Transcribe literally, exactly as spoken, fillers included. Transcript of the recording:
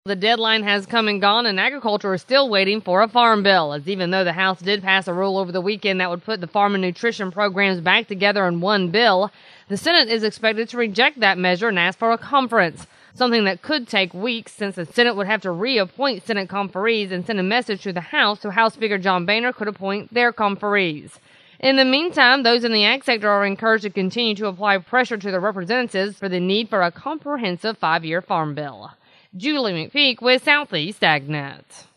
The deadline has come and gone, and agriculture is still waiting for a farm bill, as even though the House did pass a rule over the weekend that would put the farm and nutrition programs back together in one bill, the Senate is expected to reject that measure and ask for a conference, something that could take weeks since the Senate would have to reappoint Senate conferees and send a message to the House so House Speaker John Boehner could appoint their conferees. In the meantime, those in the ag sector are encouraged to continue to apply pressure to their representatives for the need for a comprehensive five-year farm bill. Julie McPeak with Southeast AgNet.